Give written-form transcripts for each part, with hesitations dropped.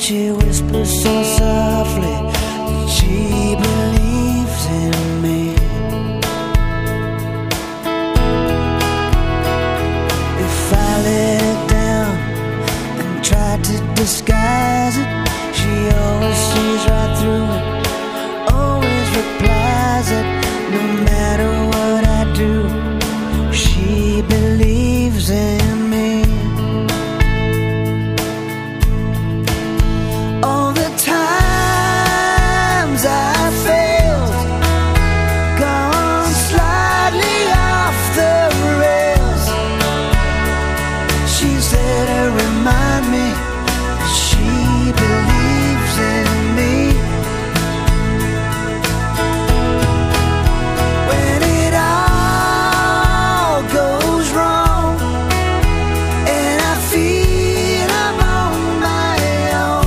She whispers so softly that she believes in me. If I let it down and try to disguise it, she always sees right through it, always replies it. No matter what I do, she believes in me. All the times I failed, gone slightly off the rails, she's there to remind me that she believes in me. When it all goes wrong and I feel I'm on my own,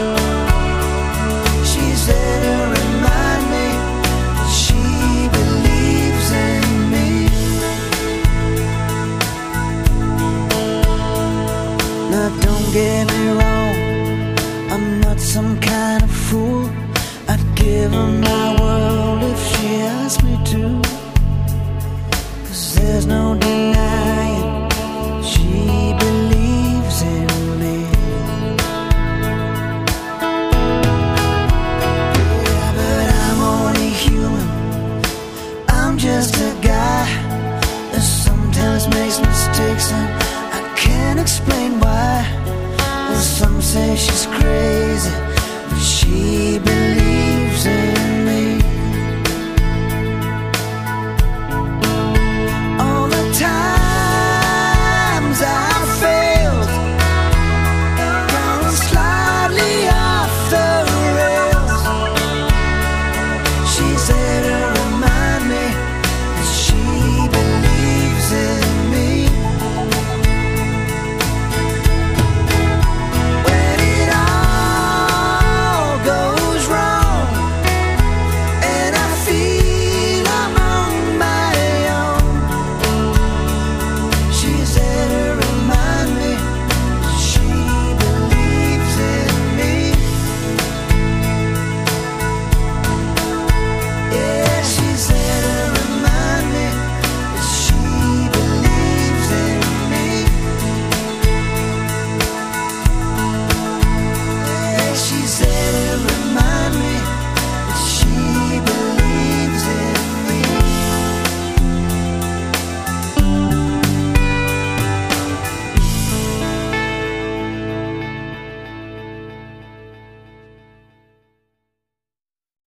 she's there to remind me that she believes in me. Now don't get me wrong, I'm not some kind of fool. I'd give her my world if she asked me to, 'cause there's no denying she believes in me. Yeah, but I'm only human, I'm just a guy that sometimes makes mistakes and I can't explain why. Well, some say she's crazy, but she believes